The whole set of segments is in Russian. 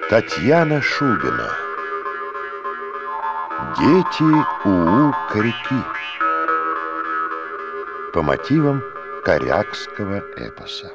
Татьяна Шубина. Дети Уу-Коряки. По мотивам корякского эпоса.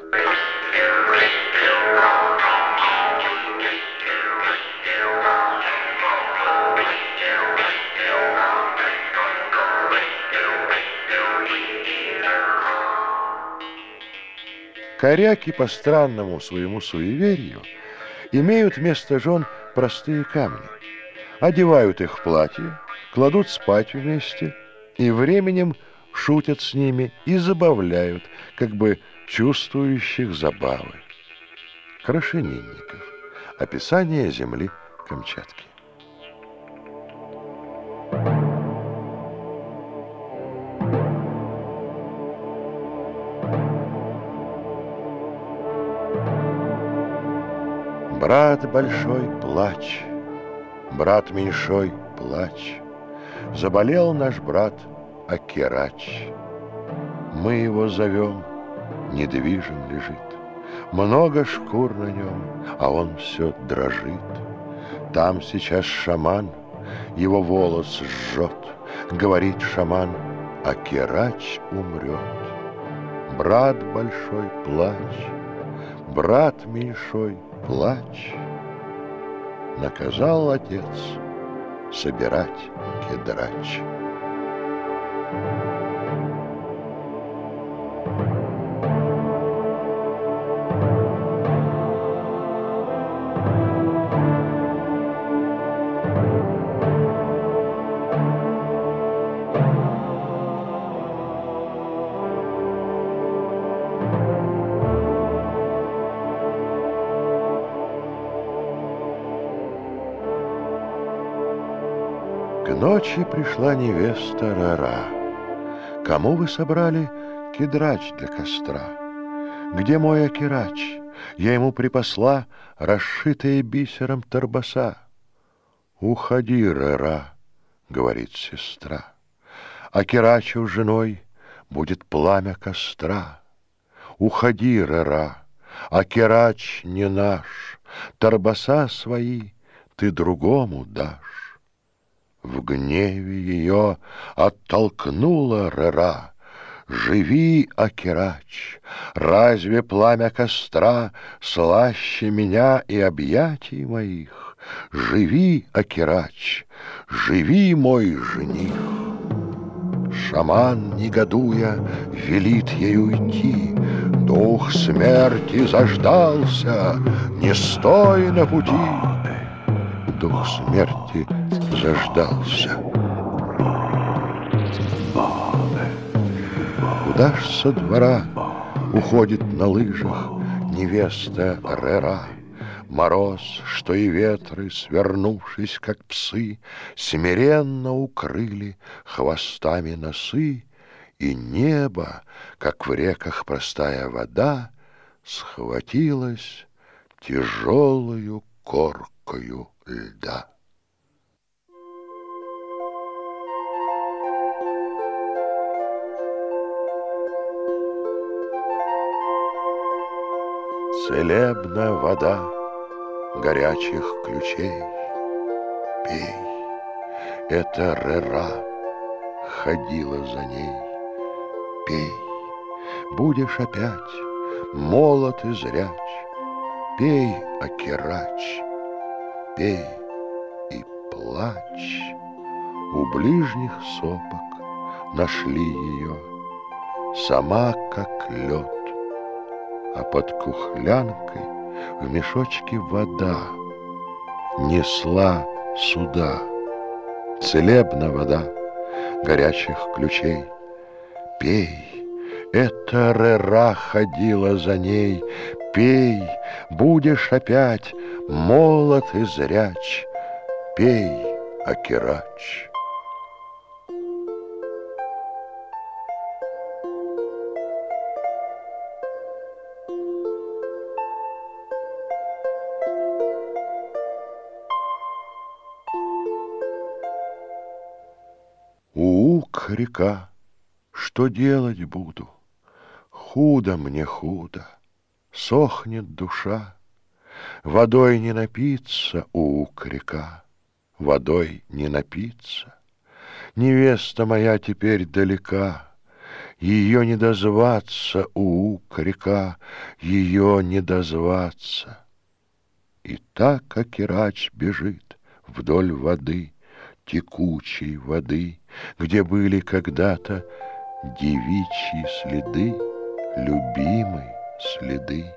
Коряки по странному своему суеверию имеют вместо жен простые камни, одевают их в платье, кладут спать вместе и временем шутят с ними и забавляют, как бы чувствующих забавы. Крашенинников. Описание земли Камчатки. Брат большой, плачь, брат меньшой, плачь. Заболел наш брат Акирач. Мы его зовем, недвижим лежит. Много шкур на нем, а он все дрожит. Там сейчас шаман его волос жжет. Говорит шаман, Акирач умрет. Брат большой, плачь, брат меньшой, плачь. Наказал отец собирать кедрач. К ночи пришла невеста Рера. Кому вы собрали кедрач для костра? Где мой Акирач? Я ему припасла расшитые бисером торбаса. Уходи, Рера, говорит сестра. Акирачу женой будет пламя костра. Уходи, Рера, Акирач не наш, торбаса свои ты другому дашь. В гневе ее оттолкнула Рера. Живи, Акирач, разве пламя костра слаще меня и объятий моих? Живи, Акирач, живи, мой жених. Шаман, негодуя, велит ей уйти. Дух смерти заждался, не стой на пути. Дух смерти заждался. Куда ж со двора уходит на лыжах невеста Рера? Мороз, что и ветры, свернувшись, как псы, смиренно укрыли хвостами носы, и небо, как в реках простая вода, схватилось тяжелою коркою льда. Целебна вода горячих ключей. Пей, это Рера ходила за ней. Пей, будешь опять молод и зряч. Пей, Акирач, пей и плачь. У ближних сопок нашли ее, сама как лед, а под кухлянкой в мешочке вода несла сюда. Целебна вода горячих ключей. Пей, это Рера ходила за ней. Пей, будешь опять молод и зряч. Пей, Акирач. Уу-Коряка, что делать буду? Худо мне, худо, сохнет душа. Водой не напиться, река, водой не напиться. Невеста моя теперь далека, ее не дозваться, река, ее не дозваться. И так Акирач бежит вдоль воды, текучей воды, где были когда-то девичьи следы, любимой следы.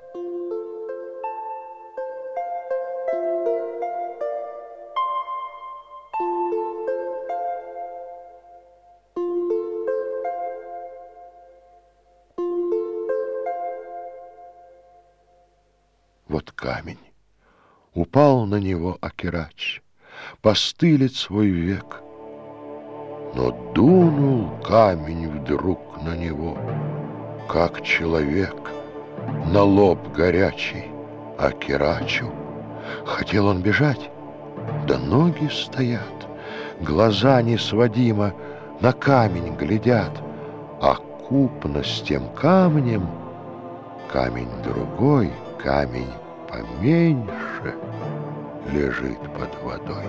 Вот камень. Упал на него Акирач, постылит свой век. Но дунул камень вдруг на него, как человек, на лоб горячий Акирачу. Хотел он бежать, да ноги стоят, глаза несводимо на камень глядят, а купно с тем камнем камень другой, камень поменьше лежит под водой.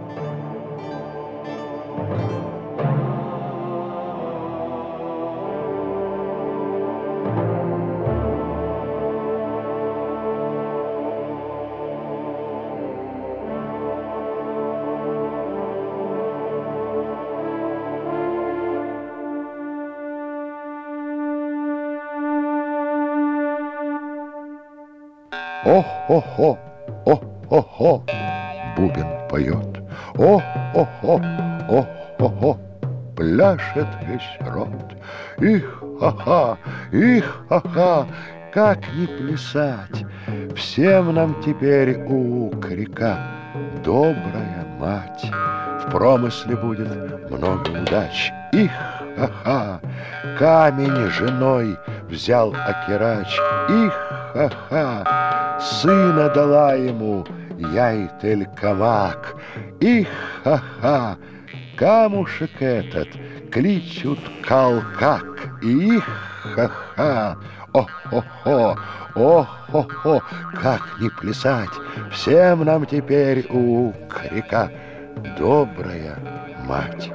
О-хо-хо, о-хо-хо, бубен поет. О-хо-хо, о-хо-хо, пляшет весь рот. Их-ха-ха, их-ха-ха, как не плясать? Всем нам теперь река, добрая мать. В промысле будет много удач. Их-ха-ха, камень женой взял Акирач. Их-ха-ха, сына дала ему Яйтель-Камак. Их-ха-ха, камушек этот кличут Калкак. Их-ха-ха, о-хо-хо, о-хо-хо, как не плясать? Всем нам теперь река, добрая мать.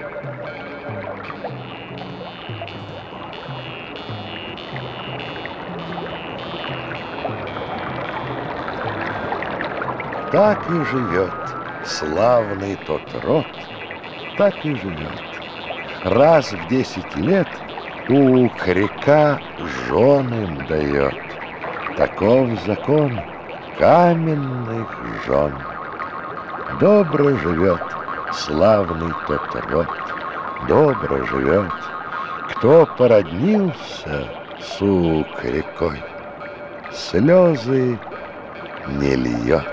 Так и живет славный тот род, так и живет. Раз в 10 лет река женам дает. Таков закон каменных жен. Добро живет славный тот род, добро живет, кто породнился с рекой, слезы не льет.